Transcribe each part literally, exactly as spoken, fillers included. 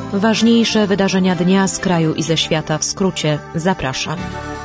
Ważniejsze wydarzenia dnia z kraju i ze świata w skrócie. Zapraszam.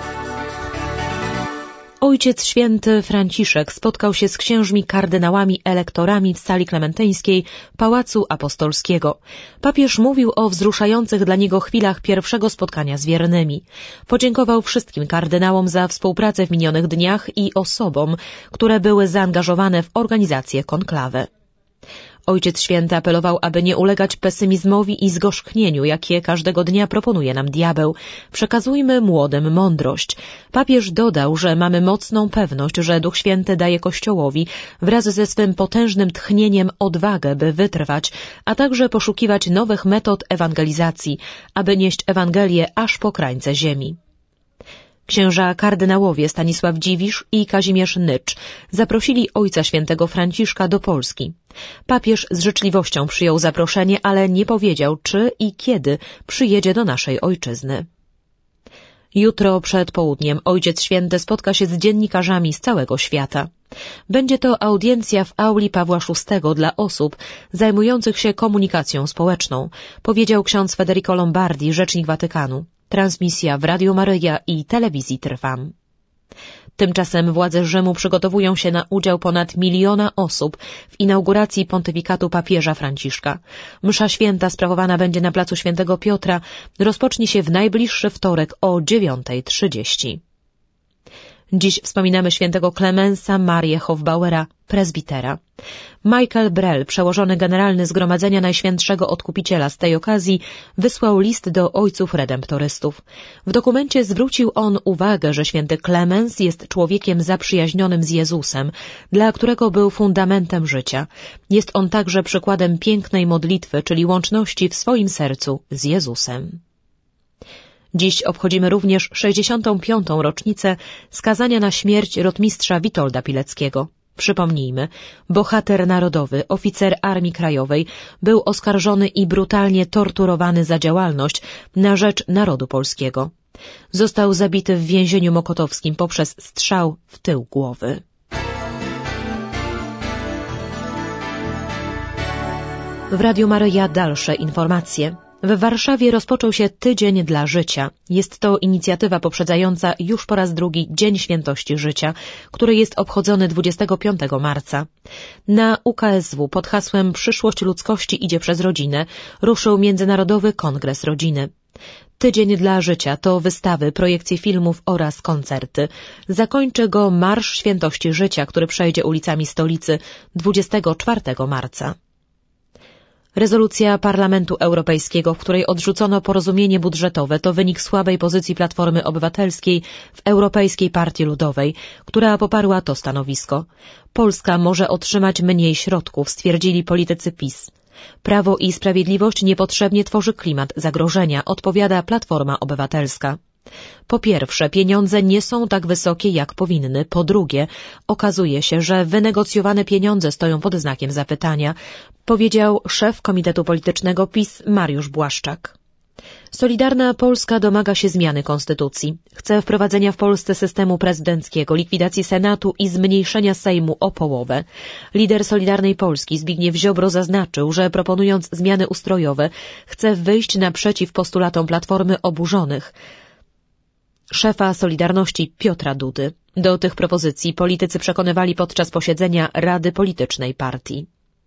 Ojciec Święty Franciszek spotkał się z księżmi kardynałami elektorami w sali klementyńskiej Pałacu Apostolskiego. Papież mówił o wzruszających dla niego chwilach pierwszego spotkania z wiernymi. Podziękował wszystkim kardynałom za współpracę w minionych dniach i osobom, które były zaangażowane w organizację konklawy. Ojciec Święty apelował, aby nie ulegać pesymizmowi i zgorzknieniu, jakie każdego dnia proponuje nam diabeł. Przekazujmy młodym mądrość. Papież dodał, że mamy mocną pewność, że Duch Święty daje Kościołowi wraz ze swym potężnym tchnieniem odwagę, by wytrwać, a także poszukiwać nowych metod ewangelizacji, aby nieść Ewangelię aż po krańce ziemi. Księża kardynałowie Stanisław Dziwisz i Kazimierz Nycz zaprosili Ojca Świętego Franciszka do Polski. Papież z życzliwością przyjął zaproszenie, ale nie powiedział, czy i kiedy przyjedzie do naszej ojczyzny. Jutro przed południem Ojciec Święty spotka się z dziennikarzami z całego świata. Będzie to audiencja w auli Pawła szóstego dla osób zajmujących się komunikacją społeczną, powiedział ksiądz Federico Lombardi, rzecznik Watykanu. Transmisja w Radio Maryja i telewizji Trwam. Tymczasem władze Rzymu przygotowują się na udział ponad miliona osób w inauguracji pontyfikatu papieża Franciszka. Msza święta sprawowana będzie na placu Świętego Piotra. Rozpocznie się w najbliższy wtorek o dziewiąta trzydzieści. Dziś wspominamy świętego Klemensa Marię Hofbauera, prezbitera. Michael Brell, przełożony generalny Zgromadzenia Najświętszego Odkupiciela, z tej okazji wysłał list do ojców redemptorystów. W dokumencie zwrócił on uwagę, że święty Klemens jest człowiekiem zaprzyjaźnionym z Jezusem, dla którego był fundamentem życia. Jest on także przykładem pięknej modlitwy, czyli łączności w swoim sercu z Jezusem. Dziś obchodzimy również sześćdziesiątą piątą rocznicę skazania na śmierć rotmistrza Witolda Pileckiego. Przypomnijmy, bohater narodowy, oficer Armii Krajowej, był oskarżony i brutalnie torturowany za działalność na rzecz narodu polskiego. Został zabity w więzieniu mokotowskim poprzez strzał w tył głowy. W Radiu Maryja dalsze informacje. W Warszawie rozpoczął się Tydzień dla Życia. Jest to inicjatywa poprzedzająca już po raz drugi Dzień Świętości Życia, który jest obchodzony dwudziestego piątego marca. Na U K S W pod hasłem Przyszłość ludzkości idzie przez rodzinę ruszył Międzynarodowy Kongres Rodziny. Tydzień dla Życia to wystawy, projekcje filmów oraz koncerty. Zakończy go Marsz Świętości Życia, który przejdzie ulicami stolicy dwudziestego czwartego marca. Rezolucja Parlamentu Europejskiego, w której odrzucono porozumienie budżetowe, to wynik słabej pozycji Platformy Obywatelskiej w Europejskiej Partii Ludowej, która poparła to stanowisko. Polska może otrzymać mniej środków, stwierdzili politycy PiS. Prawo i Sprawiedliwość niepotrzebnie tworzy klimat zagrożenia, odpowiada Platforma Obywatelska. Po pierwsze, pieniądze nie są tak wysokie, jak powinny. Po drugie, okazuje się, że wynegocjowane pieniądze stoją pod znakiem zapytania, powiedział szef Komitetu Politycznego PiS Mariusz Błaszczak. Solidarna Polska domaga się zmiany konstytucji. Chce wprowadzenia w Polsce systemu prezydenckiego, likwidacji Senatu i zmniejszenia Sejmu o połowę. Lider Solidarnej Polski Zbigniew Ziobro zaznaczył, że proponując zmiany ustrojowe chce wyjść naprzeciw postulatom Platformy oburzonych, szefa Solidarności Piotra Dudy. Do tych propozycji politycy przekonywali podczas posiedzenia Rady Politycznej Partii.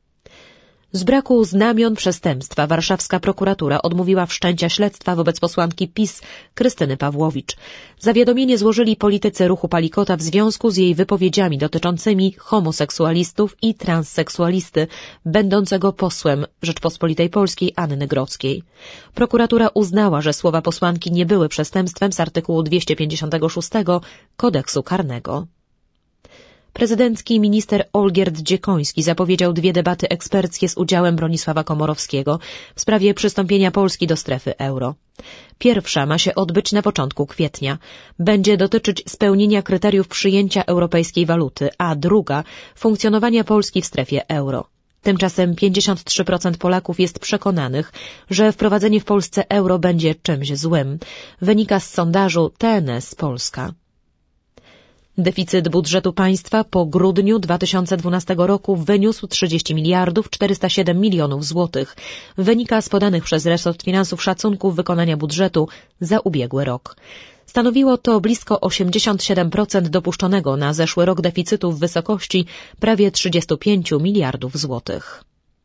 Z braku znamion przestępstwa warszawska prokuratura odmówiła wszczęcia śledztwa wobec posłanki PiS Krystyny Pawłowicz. Zawiadomienie złożyli politycy ruchu Palikota w związku z jej wypowiedziami dotyczącymi homoseksualistów i transseksualisty, będącego posłem Rzeczpospolitej Polskiej Anny Grodzkiej. Prokuratura uznała, że słowa posłanki nie były przestępstwem z artykułu dwieście pięćdziesiątego szóstego Kodeksu Karnego. Prezydencki minister Olgierd Dziekoński zapowiedział dwie debaty eksperckie z udziałem Bronisława Komorowskiego w sprawie przystąpienia Polski do strefy euro. Pierwsza ma się odbyć na początku kwietnia. Będzie dotyczyć spełnienia kryteriów przyjęcia europejskiej waluty, a druga funkcjonowania Polski w strefie euro. Tymczasem pięćdziesiąt trzy procent Polaków jest przekonanych, że wprowadzenie w Polsce euro będzie czymś złym. Wynika z sondażu T N S Polska. Deficyt budżetu państwa po grudniu dwa tysiące dwunastego roku wyniósł trzydzieści miliardów czterysta siedem milionów złotych. Wynika z podanych przez resort finansów szacunków wykonania budżetu za ubiegły rok. Stanowiło to blisko osiemdziesiąt siedem procent dopuszczonego na zeszły rok deficytu w wysokości prawie trzydzieści pięć miliardów złotych.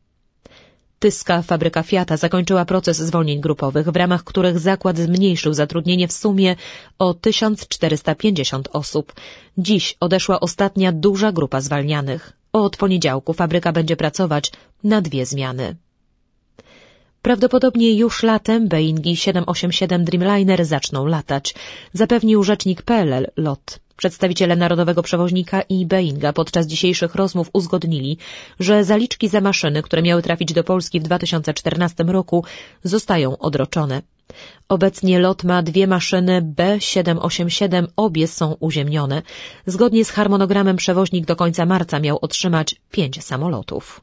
Tyska fabryka Fiata zakończyła proces zwolnień grupowych, w ramach których zakład zmniejszył zatrudnienie w sumie o tysiąc czterysta pięćdziesiąt osób. Dziś odeszła ostatnia duża grupa zwalnianych. Od poniedziałku fabryka będzie pracować na dwie zmiany. Prawdopodobnie już latem Boeingi siedem osiem siedem Dreamliner zaczną latać, zapewnił rzecznik P L L LOT. Przedstawiciele narodowego przewoźnika i Boeinga podczas dzisiejszych rozmów uzgodnili, że zaliczki za maszyny, które miały trafić do Polski w dwa tysiące czternastym roku, zostają odroczone. Obecnie LOT ma dwie maszyny B siedem osiem siedem, obie są uziemnione. Zgodnie z harmonogramem przewoźnik do końca marca miał otrzymać pięć samolotów.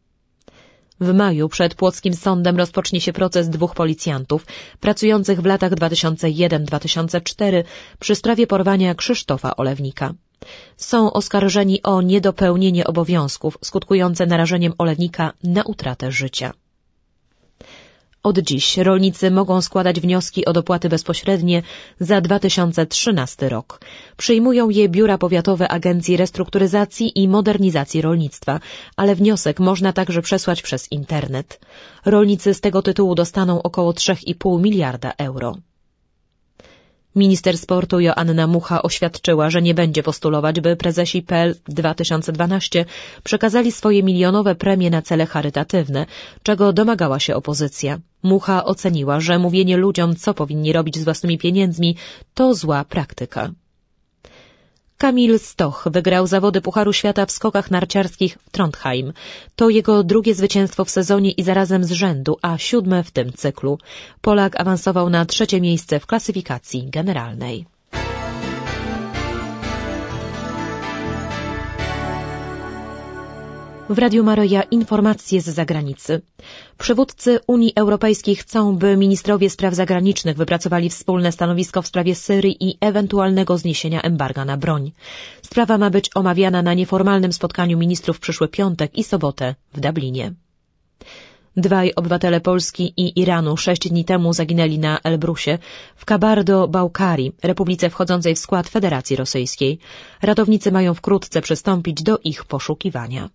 W maju przed płockim sądem rozpocznie się proces dwóch policjantów pracujących w latach dwa tysiące pierwszy do dwa tysiące czwartego przy sprawie porwania Krzysztofa Olewnika. Są oskarżeni o niedopełnienie obowiązków skutkujące narażeniem Olewnika na utratę życia. Od dziś rolnicy mogą składać wnioski o dopłaty bezpośrednie za dwa tysiące trzynasty rok. Przyjmują je biura powiatowe Agencji Restrukturyzacji i Modernizacji Rolnictwa, ale wniosek można także przesłać przez internet. Rolnicy z tego tytułu dostaną około trzy i pół miliarda euro. Minister sportu Joanna Mucha oświadczyła, że nie będzie postulować, by prezesi P L dwa tysiące dwanaście przekazali swoje milionowe premie na cele charytatywne, czego domagała się opozycja. Mucha oceniła, że mówienie ludziom, co powinni robić z własnymi pieniędzmi, to zła praktyka. Kamil Stoch wygrał zawody Pucharu Świata w skokach narciarskich w Trondheim. To jego drugie zwycięstwo w sezonie i zarazem z rzędu, a siódme w tym cyklu. Polak awansował na trzecie miejsce w klasyfikacji generalnej. W Radiu Maryja informacje z zagranicy. Przywódcy Unii Europejskiej chcą, by ministrowie spraw zagranicznych wypracowali wspólne stanowisko w sprawie Syrii i ewentualnego zniesienia embarga na broń. Sprawa ma być omawiana na nieformalnym spotkaniu ministrów w przyszły piątek i sobotę w Dublinie. Dwaj obywatele Polski i Iranu sześć dni temu zaginęli na Elbrusie w Kabardo-Bałkarii, republice wchodzącej w skład Federacji Rosyjskiej. Ratownicy mają wkrótce przystąpić do ich poszukiwania.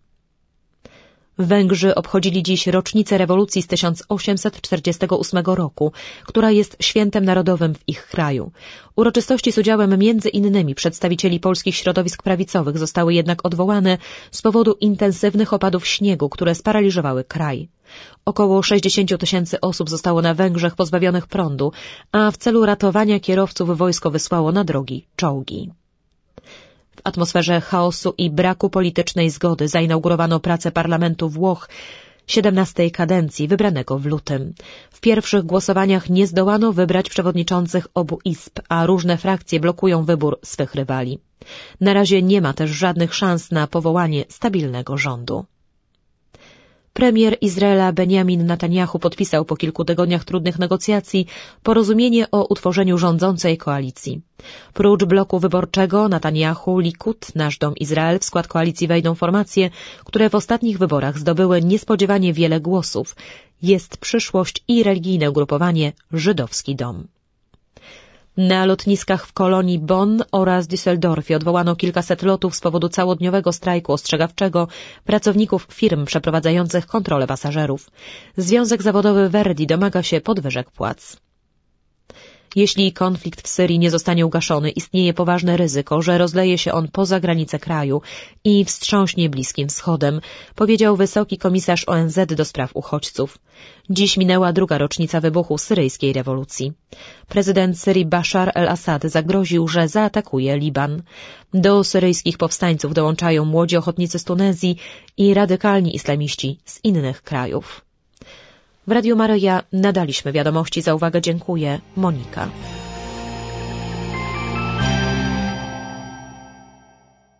Węgrzy obchodzili dziś rocznicę rewolucji z tysiąc osiemset czterdziestego ósmego roku, która jest świętem narodowym w ich kraju. Uroczystości z udziałem między innymi przedstawicieli polskich środowisk prawicowych zostały jednak odwołane z powodu intensywnych opadów śniegu, które sparaliżowały kraj. Około sześćdziesiąt tysięcy osób zostało na Węgrzech pozbawionych prądu, a w celu ratowania kierowców wojsko wysłało na drogi czołgi. W atmosferze chaosu i braku politycznej zgody zainaugurowano pracę parlamentu Włoch siedemnastej kadencji, wybranego w lutym. W pierwszych głosowaniach nie zdołano wybrać przewodniczących obu izb, a różne frakcje blokują wybór swych rywali. Na razie nie ma też żadnych szans na powołanie stabilnego rządu. Premier Izraela Benjamin Netanjahu podpisał po kilku tygodniach trudnych negocjacji porozumienie o utworzeniu rządzącej koalicji. Prócz bloku wyborczego Netanjahu, Likud, Nasz Dom Izrael w skład koalicji wejdą formacje, które w ostatnich wyborach zdobyły niespodziewanie wiele głosów. Jest przyszłość i religijne ugrupowanie Żydowski Dom. Na lotniskach w Kolonii Bonn oraz Düsseldorfie odwołano kilkaset lotów z powodu całodniowego strajku ostrzegawczego pracowników firm przeprowadzających kontrolę pasażerów. Związek zawodowy Verdi domaga się podwyżek płac. Jeśli konflikt w Syrii nie zostanie ugaszony, istnieje poważne ryzyko, że rozleje się on poza granice kraju i wstrząśnie Bliskim Wschodem, powiedział wysoki komisarz O N Z do spraw uchodźców. Dziś minęła druga rocznica wybuchu syryjskiej rewolucji. Prezydent Syrii Bashar el-Assad zagroził, że zaatakuje Liban. Do syryjskich powstańców dołączają młodzi ochotnicy z Tunezji i radykalni islamiści z innych krajów. W Radiu Maryja nadaliśmy wiadomości. Za uwagę dziękuję. Monika.